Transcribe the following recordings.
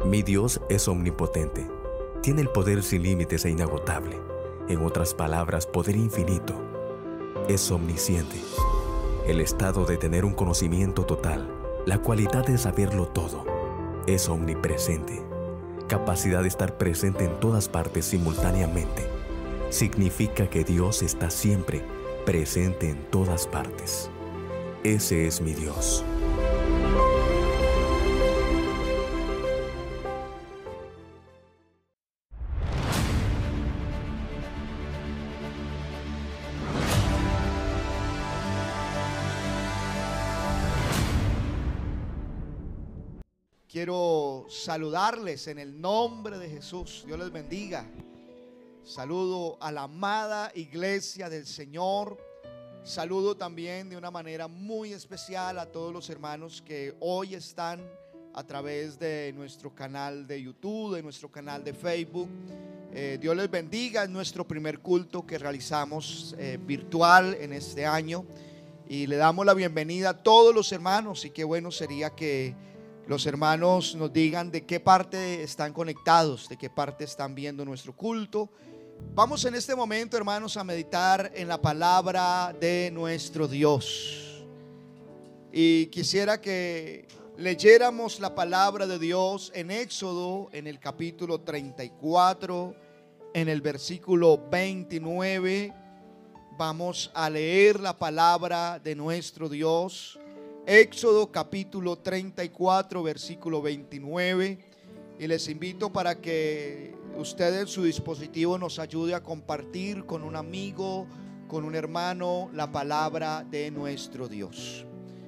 Mi Dios es omnipotente. Tiene el poder sin límites e inagotable. En otras palabras, poder infinito. Es omnisciente. El estado de tener un conocimiento total, la cualidad de saberlo todo. Es omnipresente. Capacidad de estar presente en todas partes simultáneamente. Significa que Dios está siempre presente en todas partes. Ese es mi Dios. Quiero saludarles en el nombre de Jesús. Dios les bendiga. Saludo a la amada iglesia del Señor. Saludo también de una manera muy especial a todos los hermanos que hoy están a través de nuestro canal de YouTube, de nuestro canal de Facebook. Dios les bendiga. Es nuestro primer culto que realizamos virtual en este año. Y le damos la bienvenida a todos los hermanos. Y qué bueno sería que los hermanos nos digan de qué parte están conectados, de qué parte están viendo nuestro culto. Vamos en este momento, hermanos, a meditar en la palabra de nuestro Dios. Y quisiera que leyéramos la palabra de Dios en Éxodo, en el capítulo 34, en el versículo 29. Vamos a leer la palabra de nuestro Dios. Éxodo capítulo 34 versículo 29, y les invito para que usted en su dispositivo nos ayude a compartir con un amigo, con un hermano, la palabra de nuestro Dios.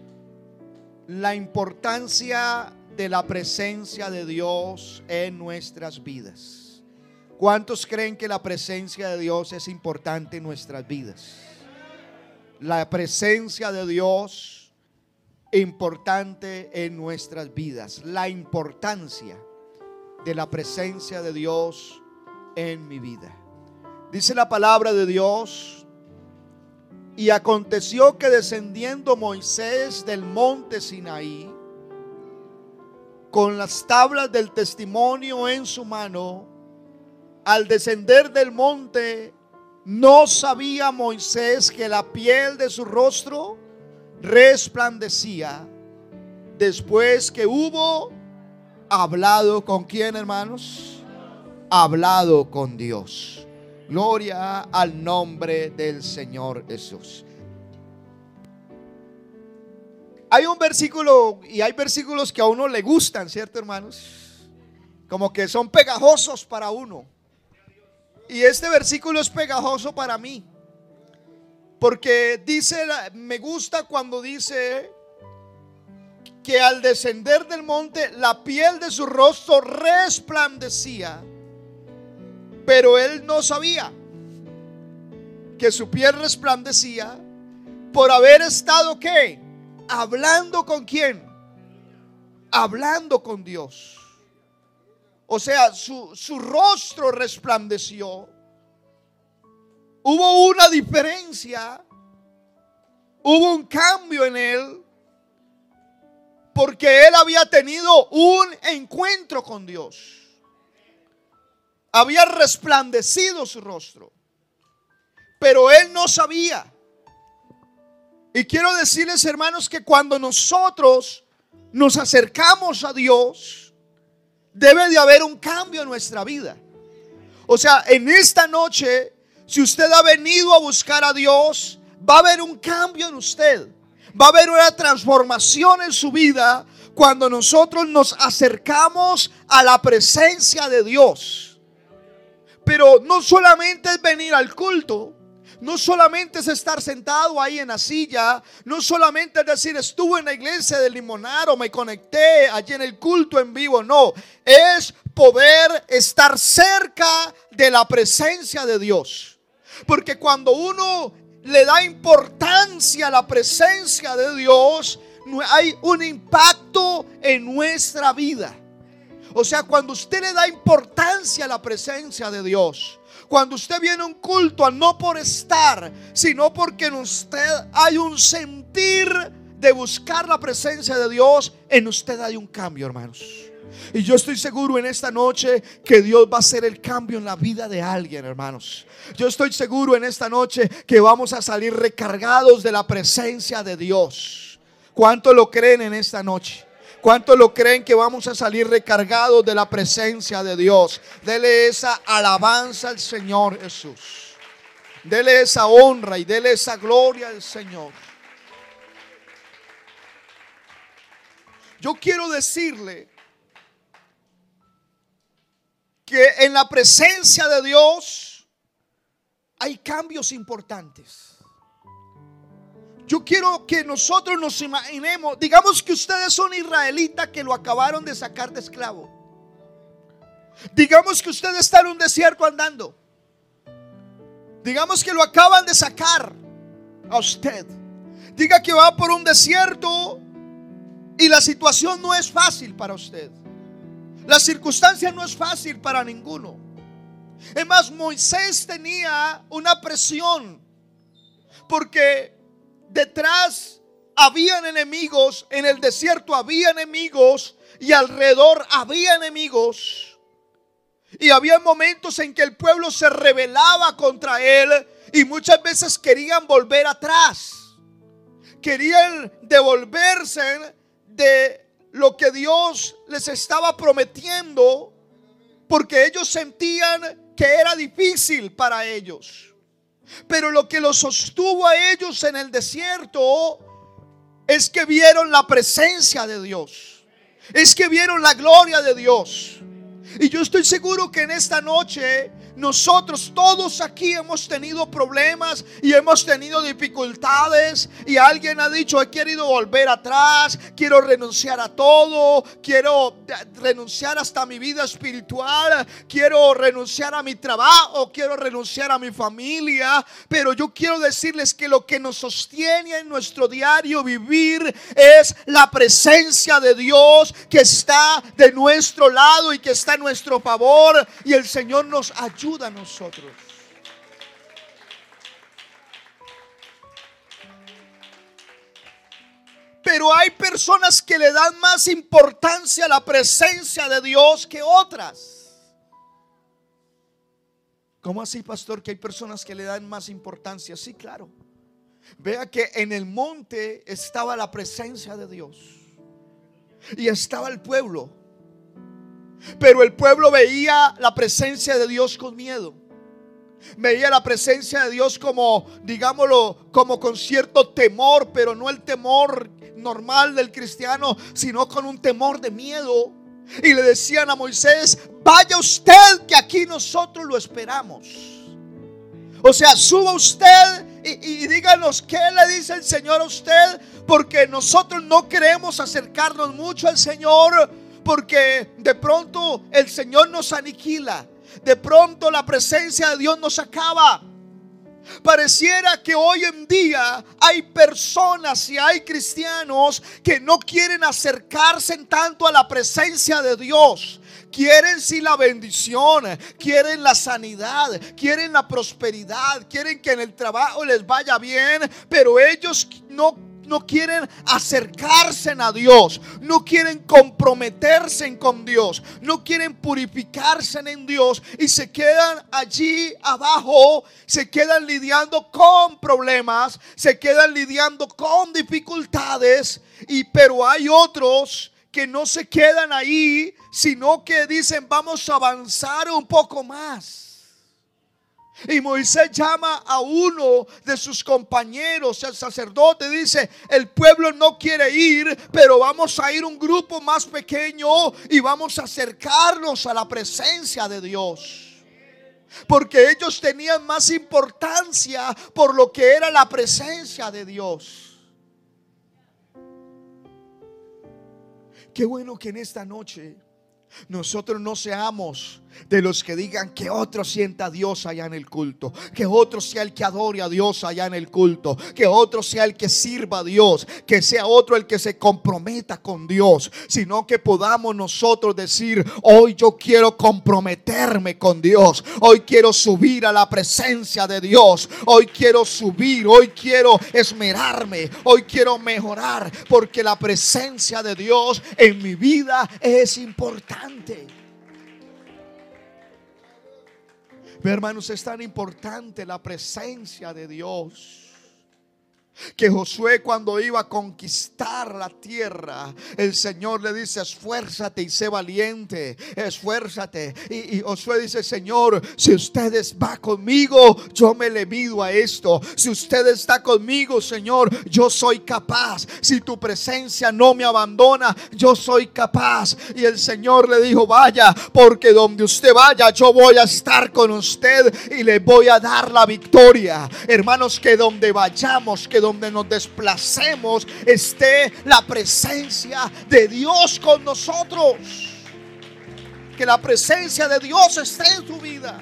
La importancia de la presencia de Dios en nuestras vidas. ¿Cuántos creen que la presencia de Dios es importante en nuestras vidas? La presencia de Dios importante en nuestras vidas. La importancia de la presencia de Dios en mi vida. Dice la palabra de Dios: y aconteció que descendiendo Moisés del monte Sinaí con las tablas del testimonio en su mano, al descender del monte, no sabía Moisés que la piel de su rostro resplandecía, después que hubo hablado con quién, hermanos, hablado con Dios. Gloria al nombre del Señor Jesús. Hay un versículo, y hay versículos que a uno le gustan, ¿cierto, hermanos? Como que son pegajosos para uno. Y este versículo es pegajoso para mí, porque dice, me gusta cuando dice que al descender del monte la piel de su rostro resplandecía, pero él no sabía que su piel resplandecía por haber estado, ¿qué? Hablando con quién, hablando con Dios. O sea, su rostro resplandeció. Hubo una diferencia, hubo un cambio en él, porque él había tenido un encuentro con Dios. Había resplandecido su rostro, pero él no sabía. Y quiero decirles, hermanos, que cuando nosotros nos acercamos a Dios, debe de haber un cambio en nuestra vida. O sea, en esta noche, si usted ha venido a buscar a Dios, va a haber un cambio en usted. Va a haber una transformación en su vida cuando nosotros nos acercamos a la presencia de Dios. Pero no solamente es venir al culto, no solamente es estar sentado ahí en la silla, no solamente es decir estuve en la iglesia de Limonar o me conecté allí en el culto en vivo. No, es poder estar cerca de la presencia de Dios. Porque cuando uno le da importancia a la presencia de Dios, hay un impacto en nuestra vida. O sea, cuando usted le da importancia a la presencia de Dios, cuando usted viene a un culto, no por estar, sino porque en usted hay un sentir de buscar la presencia de Dios, en usted hay un cambio, hermanos. Y yo estoy seguro en esta noche que Dios va a hacer el cambio en la vida de alguien, hermanos. Yo estoy seguro en esta noche que vamos a salir recargados de la presencia de Dios. ¿Cuánto lo creen en esta noche? ¿Cuánto lo creen que vamos a salir recargados de la presencia de Dios? Dele esa alabanza al Señor Jesús. Dele esa honra y dele esa gloria al Señor. Yo quiero decirle que en la presencia de Dios hay cambios importantes. Yo quiero que nosotros nos imaginemos, digamos que ustedes son israelitas que lo acabaron de sacar de esclavo. Digamos que usted está en un desierto andando. Digamos que lo acaban de sacar a usted. Diga que va por un desierto y la situación no es fácil para usted. La circunstancia no es fácil para ninguno. Es más, Moisés tenía una presión porque detrás habían enemigos, en el desierto había enemigos y alrededor había enemigos. Y había momentos en que el pueblo se rebelaba contra él y muchas veces querían volver atrás. Querían devolverse de lo que Dios les estaba prometiendo, porque ellos sentían que era difícil para ellos. Pero lo que los sostuvo a ellos en el desierto es que vieron la presencia de Dios, es que vieron la gloria de Dios. Y yo estoy seguro que en esta noche nosotros todos aquí hemos tenido problemas y hemos tenido dificultades, y alguien ha dicho: he querido volver atrás, quiero renunciar a todo, quiero renunciar hasta a mi vida espiritual, quiero renunciar a mi trabajo, quiero renunciar a mi familia. Pero yo quiero decirles que lo que nos sostiene en nuestro diario vivir es la presencia de Dios, que está de nuestro lado y que está en nuestro favor, y el Señor nos ayuda a nosotros. Pero hay personas que le dan más importancia a la presencia de Dios que otras. ¿Cómo así, pastor, que hay personas que le dan más importancia? Sí, claro. Vea que en el monte estaba la presencia de Dios y estaba el pueblo. Pero el pueblo veía la presencia de Dios con miedo. Veía la presencia de Dios como, digámoslo, como con cierto temor, pero no el temor normal del cristiano, sino con un temor de miedo. Y le decían a Moisés: vaya usted, que aquí nosotros lo esperamos. O sea, suba usted y díganos qué le dice el Señor a usted, porque nosotros no queremos acercarnos mucho al Señor, porque de pronto el Señor nos aniquila, de pronto la presencia de Dios nos acaba. Pareciera que hoy en día hay personas y hay cristianos que no quieren acercarse tanto a la presencia de Dios. Quieren sí la bendición, quieren la sanidad, quieren la prosperidad, quieren que en el trabajo les vaya bien, pero ellos no quieren acercarse a Dios, no quieren comprometerse con Dios, no quieren purificarse en Dios, y se quedan allí abajo, se quedan lidiando con problemas, se quedan lidiando con dificultades. Pero hay otros que no se quedan ahí, sino que dicen: vamos a avanzar un poco más. Y Moisés llama a uno de sus compañeros, el sacerdote, dice: el pueblo no quiere ir, pero vamos a ir un grupo más pequeño y vamos a acercarnos a la presencia de Dios. Porque ellos tenían más importancia por lo que era la presencia de Dios. Qué bueno que en esta noche nosotros no seamos de los que digan que otro sienta a Dios allá en el culto, que otro sea el que adore a Dios allá en el culto, que otro sea el que sirva a Dios, que sea otro el que se comprometa con Dios, sino que podamos nosotros decir: hoy yo quiero comprometerme con Dios, hoy quiero subir a la presencia de Dios, hoy quiero subir, hoy quiero esmerarme, hoy quiero mejorar, porque la presencia de Dios en mi vida es importante. Hermanos, es tan importante la presencia de Dios que Josué, cuando iba a conquistar la tierra, el Señor le dice: esfuérzate y sé valiente, esfuérzate. Y Josué dice: Señor, si ustedes va conmigo, yo me le mido a esto. Si usted está conmigo, Señor, yo soy capaz. Si tu presencia no me abandona, yo soy capaz. Y el Señor le dijo: vaya, porque donde usted vaya, yo voy a estar con usted y le voy a dar la victoria. Hermanos, que donde vayamos, que donde nos desplacemos, esté la presencia de Dios con nosotros. Que la presencia de Dios esté en tu vida.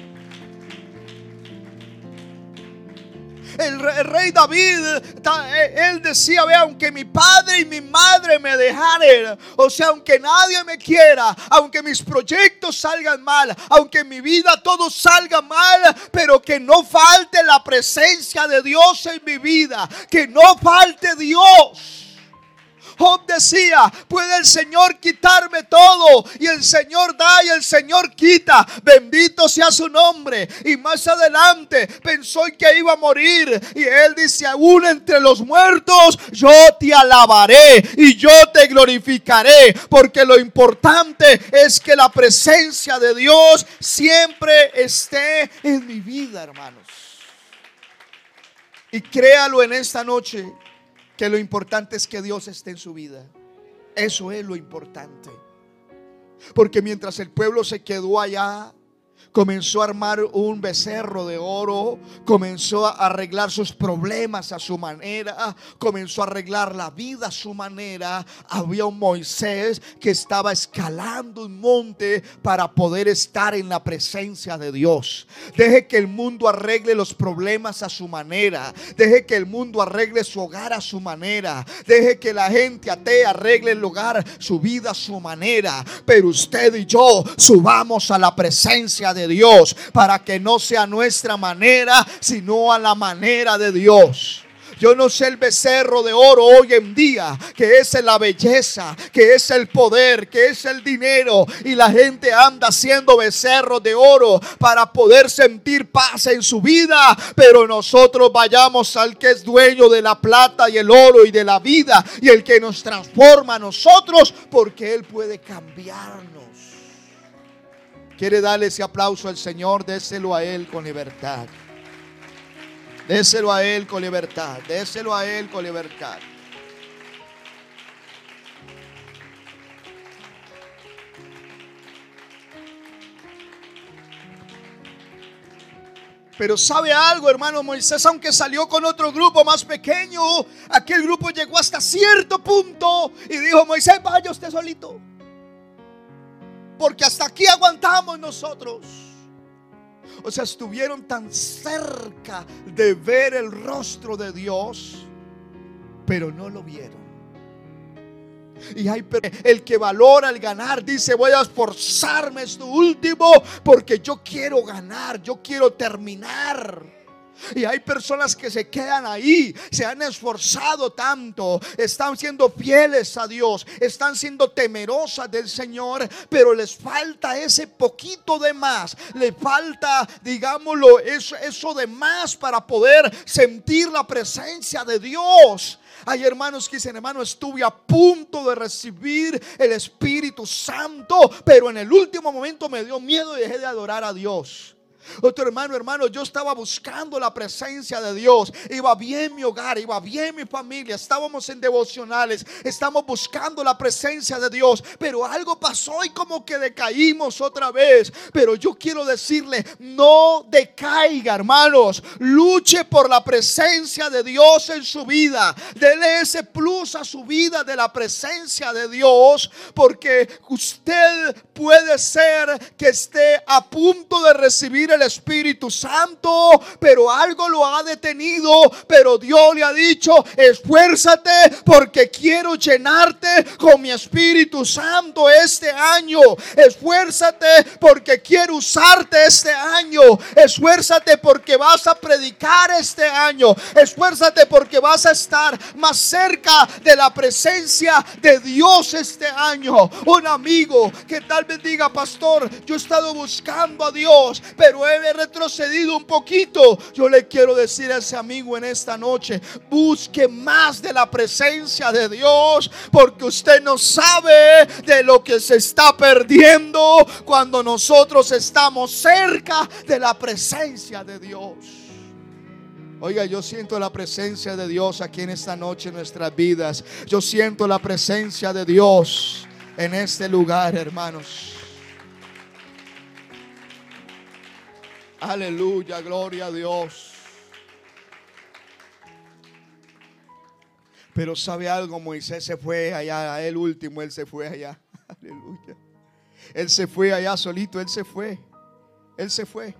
El rey David, él decía: ve, aunque mi padre y mi madre me dejaren, o sea, aunque nadie me quiera, aunque mis proyectos salgan mal, aunque en mi vida todo salga mal, pero que no falte la presencia de Dios en mi vida, que no falte Dios. Job decía: puede el Señor quitarme todo, y el Señor da y el Señor quita, bendito sea su nombre. Y más adelante pensó que iba a morir, y él dice: aún entre los muertos yo te alabaré y yo te glorificaré, porque lo importante es que la presencia de Dios siempre esté en mi vida, hermanos. Y créalo en esta noche, que lo importante es que Dios esté en su vida. Eso es lo importante. Porque mientras el pueblo se quedó allá, comenzó a armar un becerro de oro, comenzó a arreglar sus problemas a su manera, comenzó a arreglar la vida a su manera. Había un Moisés que estaba escalando un monte para poder estar en la presencia de Dios. Deje que el mundo arregle los problemas a su manera, deje que el mundo arregle su hogar a su manera, deje que la gente atea arregle el hogar, su vida a su manera, pero usted y yo subamos a la presencia de Dios, para que no sea nuestra manera, sino a la manera de Dios. Yo no sé el becerro de oro hoy en día, que es la belleza, que es el poder, que es el dinero, y la gente anda haciendo becerros de oro para poder sentir paz en su vida. Pero nosotros vayamos al que es dueño de la plata y el oro y de la vida, y el que nos transforma a nosotros, porque Él puede cambiarnos. ¿Quiere darle ese aplauso al Señor? Déselo a Él con libertad. Déselo a Él con libertad. Déselo a Él con libertad. Pero ¿sabe algo, hermano? Moisés, aunque salió con otro grupo más pequeño, aquel grupo llegó hasta cierto punto y dijo: Moisés, vaya usted solito, porque hasta aquí aguantamos nosotros. O sea, estuvieron tan cerca de ver el rostro de Dios, pero no lo vieron. Y hay el que valora el ganar dice: voy a esforzarme esto último, porque yo quiero ganar, yo quiero terminar. Y hay personas que se quedan ahí, se han esforzado tanto, están siendo fieles a Dios, están siendo temerosas del Señor, pero les falta ese poquito de más, le falta, digámoslo, eso de más para poder sentir la presencia de Dios. Hay hermanos que dicen: hermano, estuve a punto de recibir el Espíritu Santo, pero en el último momento me dio miedo y dejé de adorar a Dios. Otro hermano, yo estaba buscando la presencia de Dios. Iba bien mi hogar, iba bien mi familia. Estábamos en devocionales, estamos buscando la presencia de Dios. Pero algo pasó y como que decaímos otra vez. Pero yo quiero decirle, no decaiga, hermanos. Luche por la presencia de Dios en su vida. Dele ese plus a su vida de la presencia de Dios. Porque usted puede ser que esté a punto de recibir el Espíritu Santo, pero algo lo ha detenido. Pero Dios le ha dicho: esfuérzate porque quiero llenarte con mi Espíritu Santo este año. Esfuérzate porque quiero usarte este año. Esfuérzate porque vas a predicar este año. Esfuérzate porque vas a estar más cerca de la presencia de Dios este año. Un amigo que tal vez diga: pastor, yo he estado buscando a Dios, pero he retrocedido un poquito. Yo le quiero decir a ese amigo en esta noche: busque más de la presencia de Dios, porque usted no sabe de lo que se está perdiendo cuando nosotros estamos cerca de la presencia de Dios. Oiga, yo siento la presencia de Dios aquí en esta noche en nuestras vidas. Yo siento la presencia de Dios en este lugar, hermanos. Aleluya, gloria a Dios. Pero ¿sabe algo? Moisés se fue allá, a él último, él se fue allá. Aleluya. Él se fue allá solito, él se fue. Él se fue.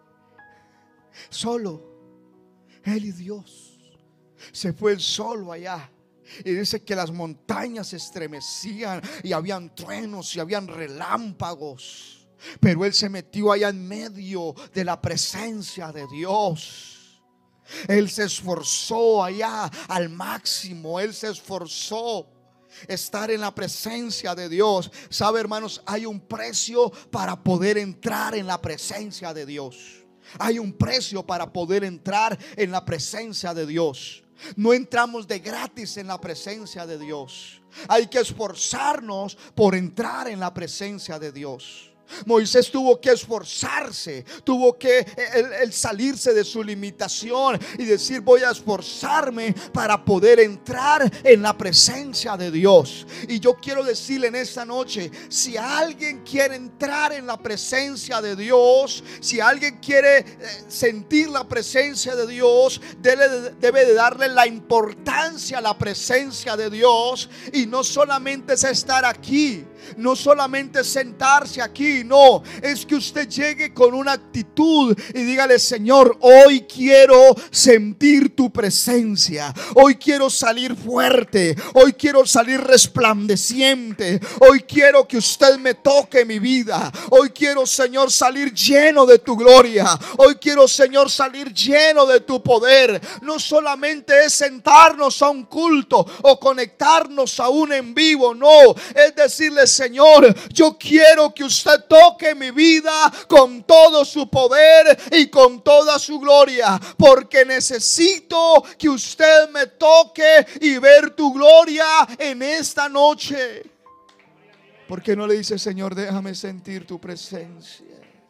Solo. Él y Dios. Se fue él solo allá. Y dice que las montañas se estremecían y habían truenos y habían relámpagos. Pero él se metió allá en medio de la presencia de Dios. Él se esforzó allá al máximo. Él se esforzó estar en la presencia de Dios. Sabe, hermanos, hay un precio para poder entrar en la presencia de Dios. Hay un precio para poder entrar en la presencia de Dios. No entramos de gratis en la presencia de Dios. Hay que esforzarnos por entrar en la presencia de Dios. Moisés tuvo que esforzarse, tuvo que el salirse de su limitación y decir: voy a esforzarme para poder entrar en la presencia de Dios. Y yo quiero decirle en esta noche: si alguien quiere entrar en la presencia de Dios, si alguien quiere sentir la presencia de Dios, debe de darle la importancia a la presencia de Dios. Y no solamente es estar aquí, no solamente sentarse aquí, no, es que usted llegue con una actitud y dígale: Señor, hoy quiero sentir tu presencia, hoy quiero salir fuerte, hoy quiero salir resplandeciente, hoy quiero que usted me toque mi vida, hoy quiero, Señor, salir lleno de tu gloria, hoy quiero, Señor, salir lleno de tu poder. No solamente es sentarnos a un culto o conectarnos a un en vivo, no, es decirle: Señor, yo quiero que usted toque mi vida con todo su poder y con toda su gloria, porque necesito que usted me toque y ver tu gloria en esta noche. ¿Por qué no le dice: Señor, déjame sentir tu presencia?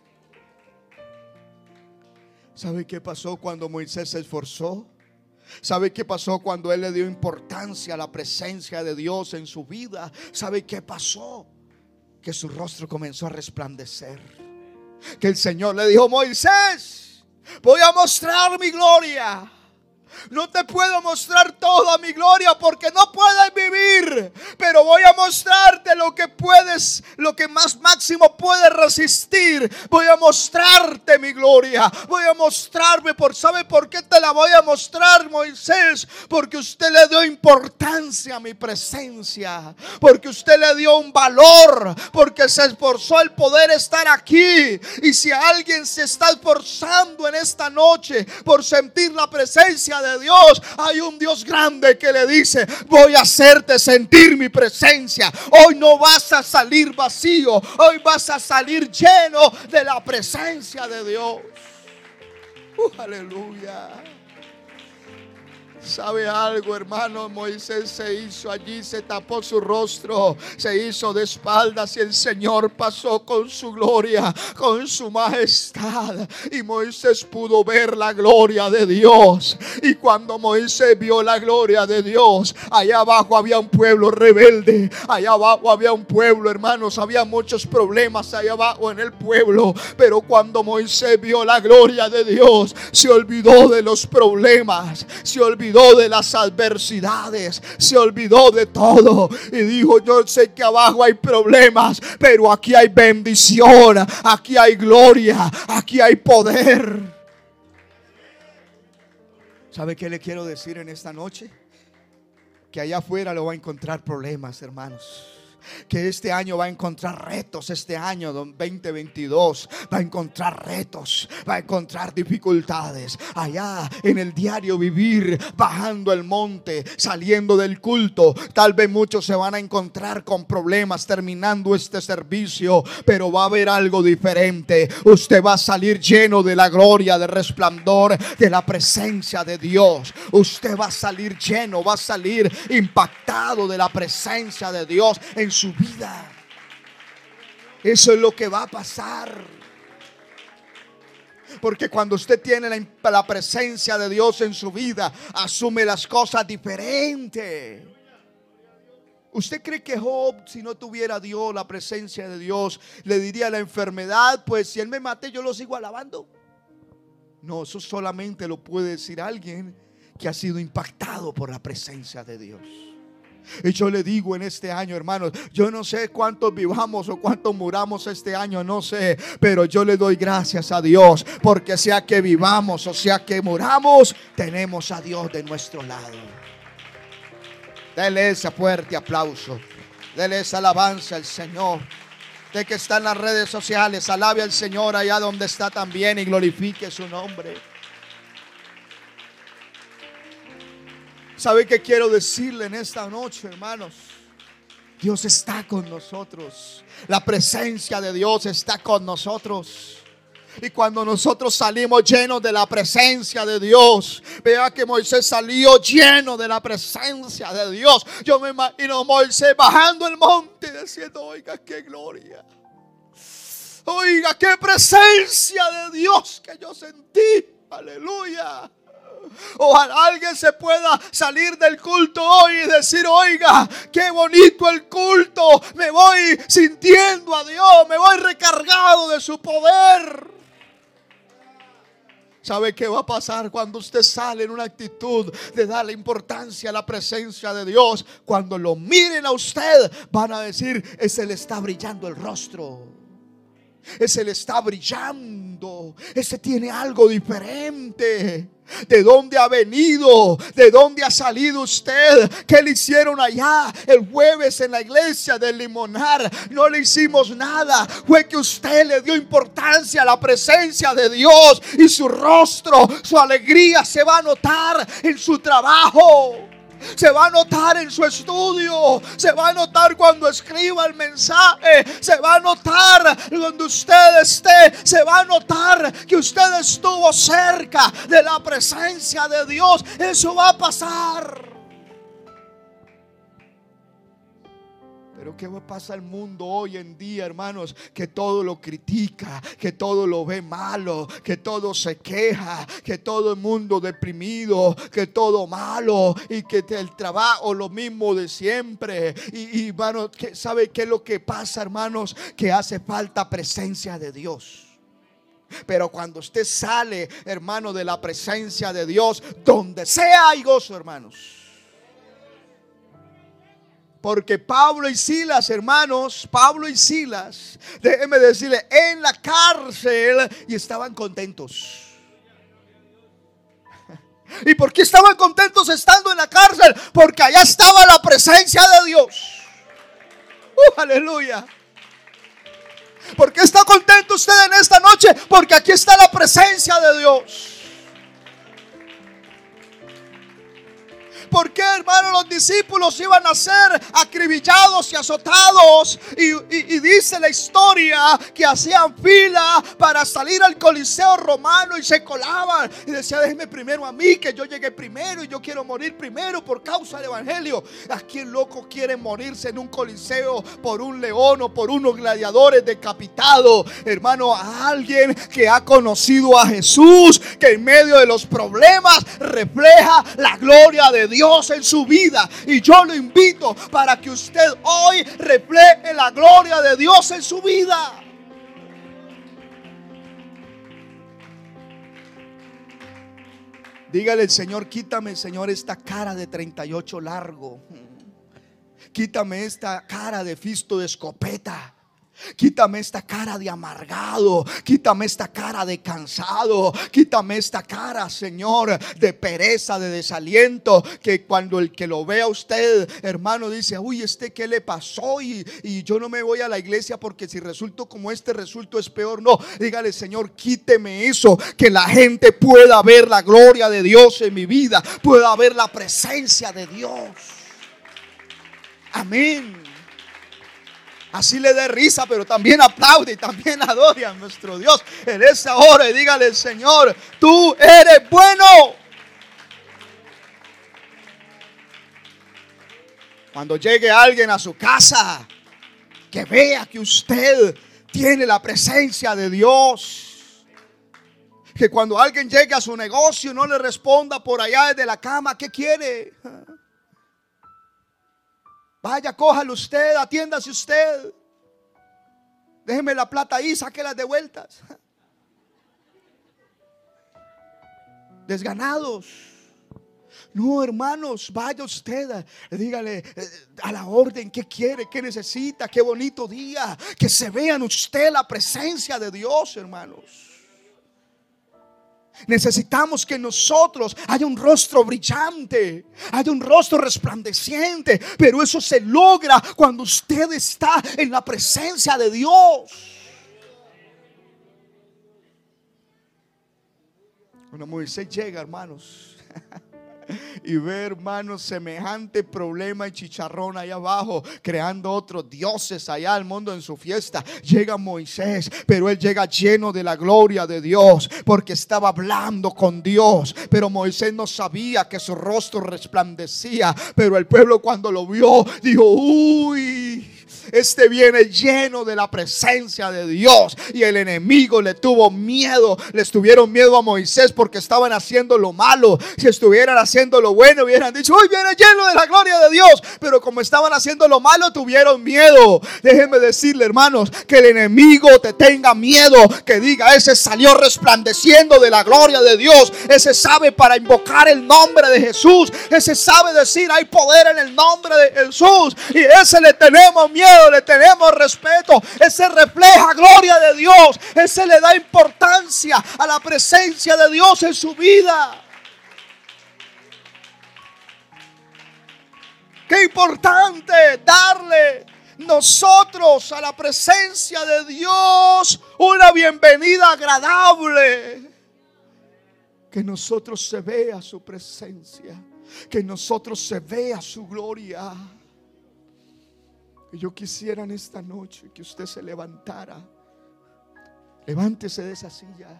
¿Sabe qué pasó cuando Moisés se esforzó? ¿Sabe qué pasó cuando él le dio importancia a la presencia de Dios en su vida? ¿Sabe qué pasó? Que su rostro comenzó a resplandecer. Que el Señor le dijo: Moisés, voy a mostrar mi gloria. No te puedo mostrar toda mi gloria porque no puedes vivir, pero voy a mostrarte lo que puedes, lo que más máximo puedes resistir. Voy a mostrarte mi gloria. Voy a mostrarme ¿sabe por qué te la voy a mostrar, Moisés? Porque usted le dio importancia a mi presencia, porque usted le dio un valor, porque se esforzó el poder estar aquí. Y si alguien se está esforzando en esta noche por sentir la presencia de Dios, hay un Dios grande que le dice: voy a hacerte sentir mi presencia. Hoy no vas a salir vacío, hoy vas a salir lleno de la presencia de Dios. Aleluya. ¿Sabe algo, hermano? Moisés se hizo allí, se tapó su rostro, se hizo de espaldas y el Señor pasó con su gloria, con su majestad. Y Moisés pudo ver la gloria de Dios. Y cuando Moisés vio la gloria de Dios, allá abajo había un pueblo rebelde. Allá abajo había un pueblo, hermanos, había muchos problemas allá abajo en el pueblo. Pero cuando Moisés vio la gloria de Dios, se olvidó de los problemas, se olvidó de las adversidades, se olvidó de todo y dijo: yo sé que abajo hay problemas, pero aquí hay bendición, aquí hay gloria, aquí hay poder. ¿Sabe qué le quiero decir en esta noche? Que allá afuera lo va a encontrar problemas, hermanos. Que este año va a encontrar retos. Este año 2022 va a encontrar retos, va a encontrar dificultades. Allá en el diario vivir, bajando el monte, saliendo del culto, tal vez muchos se van a encontrar con problemas terminando este servicio, pero va a haber algo diferente. Usted va a salir lleno de la gloria, del resplandor, de la presencia de Dios. Usted va a salir lleno, va a salir impactado de la presencia de Dios en su vida. Eso es lo que va a pasar. Porque cuando usted tiene la presencia de Dios en su vida, asume las cosas diferente. ¿Usted cree que Job, si no tuviera a Dios, la presencia de Dios, le diría a la enfermedad: pues si él me mate, yo lo sigo alabando? No, eso solamente lo puede decir alguien que ha sido impactado por la presencia de Dios. Y yo le digo en este año, hermanos, yo no sé cuántos vivamos o cuántos muramos este año, no sé, pero yo le doy gracias a Dios, porque sea que vivamos o sea que muramos, tenemos a Dios de nuestro lado. Dele ese fuerte aplauso, dele esa alabanza al Señor. Usted que está en las redes sociales, alabe al Señor allá donde está también y glorifique su nombre. ¿Sabe qué quiero decirle en esta noche, hermanos? Dios está con nosotros. La presencia de Dios está con nosotros. Y cuando nosotros salimos llenos de la presencia de Dios, vea que Moisés salió lleno de la presencia de Dios. Yo me imagino a Moisés bajando el monte diciendo: oiga, qué gloria, oiga, qué presencia de Dios que yo sentí. Aleluya. Ojalá alguien se pueda salir del culto hoy y decir: oiga, qué bonito el culto, me voy sintiendo a Dios, me voy recargado de su poder. ¿Sabe qué va a pasar cuando usted sale en una actitud de darle importancia a la presencia de Dios? Cuando lo miren a usted, van a decir: ese le está brillando el rostro, ese le está brillando, ese tiene algo diferente. ¿De dónde ha venido? ¿De dónde ha salido usted? ¿Qué le hicieron allá el jueves en la iglesia del Limonar? No le hicimos nada. Fue que usted le dio importancia a la presencia de Dios, y su rostro, su alegría se va a notar en su trabajo. Se va a notar en su estudio, se va a notar cuando escriba el mensaje, se va a notar donde usted esté, se va a notar que usted estuvo cerca de la presencia de Dios. Eso va a pasar. Pero ¿qué pasa al mundo hoy en día, hermanos? Que todo lo critica, que todo lo ve malo, que todo se queja, que todo el mundo deprimido, que todo malo, y que el trabajo lo mismo de siempre. Y hermanos, ¿sabe qué es lo que pasa, hermanos? Que hace falta presencia de Dios. Pero cuando usted sale, hermano, de la presencia de Dios, donde sea hay gozo, hermanos. Porque Pablo y Silas, hermanos, Pablo y Silas, déjeme decirle, en la cárcel, y estaban contentos. ¿Y por qué estaban contentos estando en la cárcel? Porque allá estaba la presencia de Dios. Aleluya. ¿Por qué está contento usted en esta noche? Porque aquí está la presencia de Dios. por qué, hermano, los discípulos iban a ser acribillados y azotados. Y dice la historia que hacían fila para salir al Coliseo romano y se colaban. Y decía, déjeme primero a mí, que yo llegué primero y yo quiero morir primero por causa del evangelio. ¿A quién loco quiere morirse en un coliseo por un león o por unos gladiadores decapitados? Hermano, a alguien que ha conocido a Jesús, que en medio de los problemas refleja la gloria de Dios en su vida. Y yo lo invito para que usted hoy refleje la gloria de Dios en su vida. Dígale al Señor, quítame, Señor, esta cara de 38 largo. Quítame esta cara de fisto de escopeta. Quítame esta cara de amargado. Quítame esta cara de cansado. Quítame esta cara, Señor, de pereza, de desaliento. Que cuando el que lo vea a usted, hermano, dice, uy, ¿qué le pasó? Y yo no me voy a la iglesia porque si resulto como resulto es peor. No, dígale, Señor, quíteme eso. Que la gente pueda ver la gloria de Dios en mi vida. Pueda ver la presencia de Dios. Amén. Así le dé risa, pero también aplaude y también adore a nuestro Dios en esa hora. Y dígale, Señor, tú eres bueno. Cuando llegue alguien a su casa, que vea que usted tiene la presencia de Dios. Que cuando alguien llegue a su negocio no le responda por allá desde la cama, ¿qué quiere? Vaya, cójalo usted, atiéndase usted. Déjeme la plata ahí, sáquelas de vueltas. Desganados. No, hermanos, vaya usted, dígale a la orden qué quiere, qué necesita, qué bonito día. Que se vea en usted la presencia de Dios, hermanos. Necesitamos que en nosotros haya un rostro brillante, haya un rostro resplandeciente. Pero eso se logra cuando usted está en la presencia de Dios. Cuando Moisés llega, hermanos, y ve, hermanos, semejante problema y chicharrón allá abajo, creando otros dioses allá al mundo en su fiesta. Llega Moisés, pero él llega lleno de la gloria de Dios, porque estaba hablando con Dios. Pero Moisés no sabía que su rostro resplandecía. Pero el pueblo, cuando lo vio, dijo, uy, este viene lleno de la presencia de Dios. Y el enemigo le tuvo miedo. Les tuvieron miedo a Moisés porque estaban haciendo lo malo. Si estuvieran haciendo lo bueno, hubieran dicho, uy, viene lleno de la gloria de Dios. Pero como estaban haciendo lo malo, tuvieron miedo. Déjenme decirle, hermanos, que el enemigo te tenga miedo. Que diga, ese salió resplandeciendo de la gloria de Dios. Ese sabe para invocar el nombre de Jesús. Ese sabe decir, hay poder en el nombre de Jesús. Y ese le tenemos miedo. Le tenemos respeto. Ese refleja gloria de Dios. Ese le da importancia a la presencia de Dios en su vida. Qué importante darle nosotros a la presencia de Dios una bienvenida agradable. Que nosotros se vea su presencia, que nosotros se vea su gloria. Yo quisiera en esta noche que usted se levantara. Levántese de esa silla.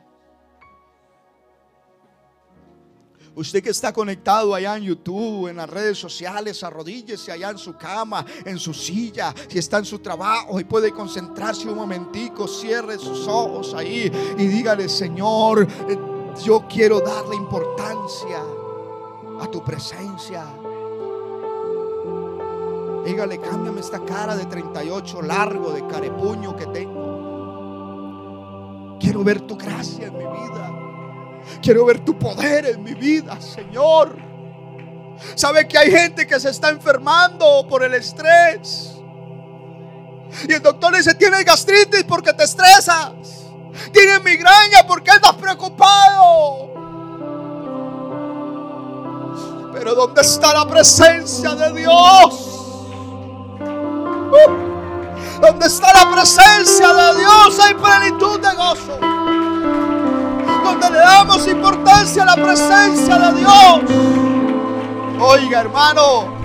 Usted que está conectado allá en YouTube, en las redes sociales, arrodíllese allá en su cama, en su silla. Si está en su trabajo y puede concentrarse un momentico, cierre sus ojos ahí y dígale, Señor, yo quiero darle importancia a tu presencia. Dígale, cámbiame esta cara de 38 largo, de carepuño que tengo. Quiero ver tu gracia en mi vida. Quiero ver tu poder en mi vida, Señor. ¿Sabe que hay gente que se está enfermando por el estrés? Y el doctor dice, tienes gastritis porque te estresas. Tienes migraña porque andas preocupado. Pero ¿dónde está la presencia de Dios? Donde está la presencia de Dios hay plenitud de gozo. Donde le damos importancia a la presencia de Dios, Oiga, hermano.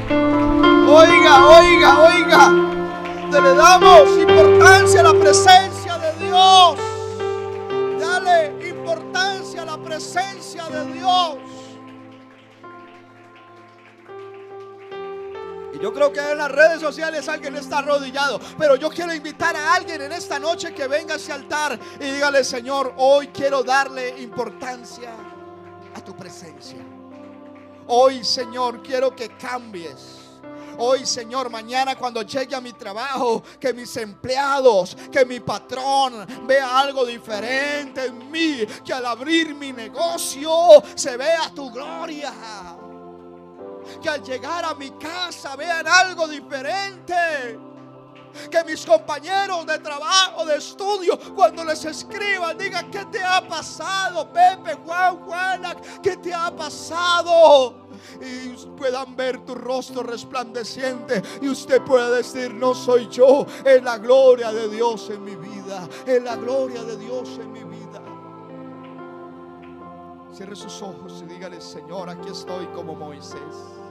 Oiga. Le damos importancia a la presencia de Dios. Dale importancia a la presencia de Dios. Y yo creo que en las redes sociales alguien está arrodillado, pero yo quiero invitar a alguien en esta noche que venga a ese altar y dígale: Señor, hoy quiero darle importancia a tu presencia. Hoy, Señor, quiero que cambies. Hoy, Señor, mañana cuando llegue a mi trabajo, que mis empleados, que mi patrón vea algo diferente en mí, que al abrir mi negocio se vea tu gloria. Que al llegar a mi casa vean algo diferente. Que mis compañeros de trabajo, de estudio, cuando les escriban, digan: ¿qué te ha pasado, Pepe, Juana? ¿Qué te ha pasado? Y puedan ver tu rostro resplandeciente y usted pueda decir: no soy yo, es la gloria de Dios en mi vida, es la gloria de Dios en mi vida. Cierre sus ojos y dígale: Señor, aquí estoy como Moisés.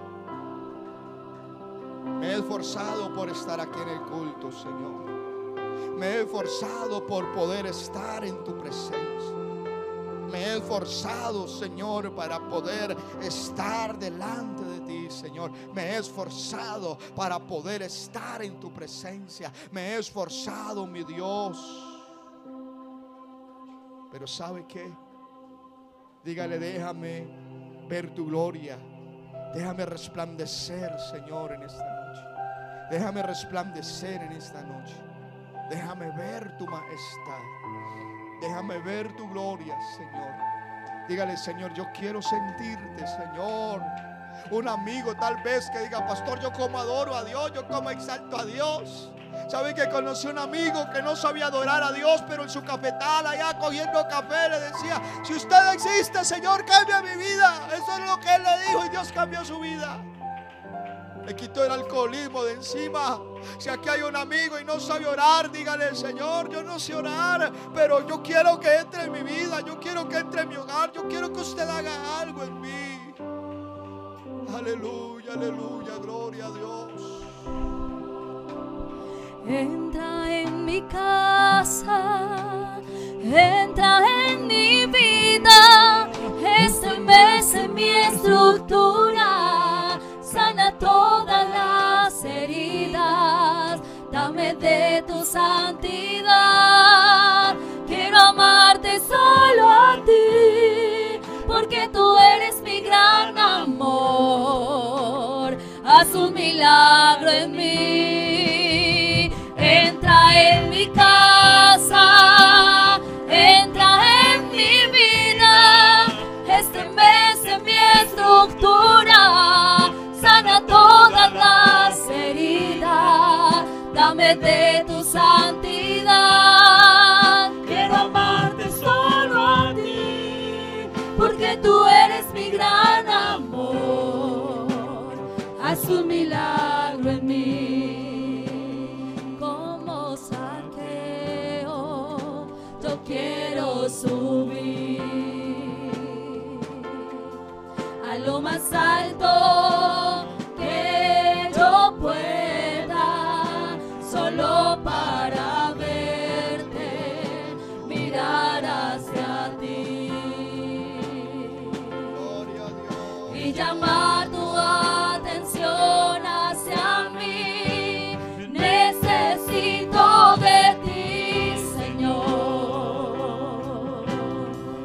Me he esforzado por estar aquí en el culto, Señor. Me he esforzado por poder estar en tu presencia. Me he esforzado, Señor, para poder estar delante de ti, Señor. Me he esforzado para poder estar en tu presencia. Me he esforzado, mi Dios. Pero ¿sabe qué? Dígale: déjame ver tu gloria. Déjame resplandecer, Señor, en esta noche. Déjame resplandecer en esta noche. Déjame ver tu majestad. Déjame ver tu gloria, Señor. Dígale: Señor, yo quiero sentirte, Señor. Un amigo tal vez que diga: pastor, yo como adoro a Dios, yo como exalto a Dios. ¿Sabe que conocí un amigo que no sabía adorar a Dios, pero en su cafetal allá cogiendo café le decía: si usted existe, Señor, cambia mi vida? Eso es lo que él le dijo y Dios cambió su vida. Le quitó el alcoholismo de encima. Si aquí hay un amigo y no sabe orar, dígale: Señor, yo no sé orar, pero yo quiero que entre en mi vida, yo quiero que entre en mi hogar, yo quiero que usted haga algo en mí. Aleluya, aleluya, gloria a Dios. Entra en mi casa, entra en mi vida, estremece mi estructura, sana todas las heridas, dame de tu santidad. Quiero amarte solo a ti, porque tú eres mi gran amor. Haz un milagro en mí. Entra en mi casa, entra en mi vida, estremece mi estructura, sana todas las heridas, dame de tu santidad. Quiero amarte solo a ti, porque tú eres mi gran amor. Haz un milagro en mí. Quiero subir a lo más alto que yo pueda, solo para verte, mirar hacia ti y llamar tu atención hacia mí. Necesito de ti, Señor.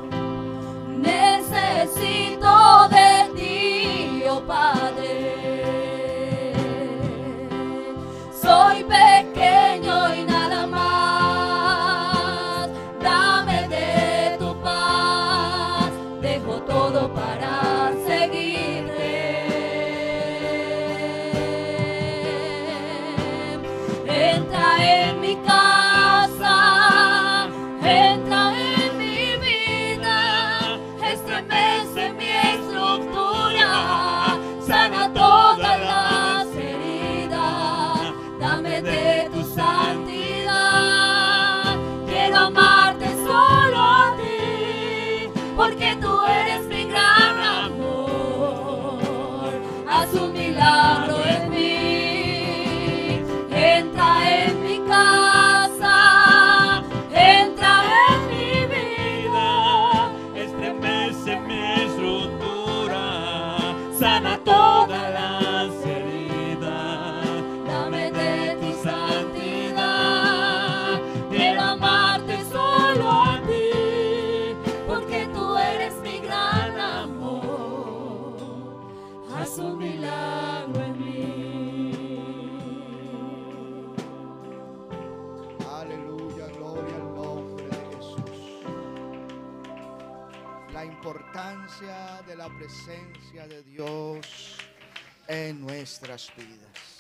la importancia de la presencia de Dios en nuestras vidas.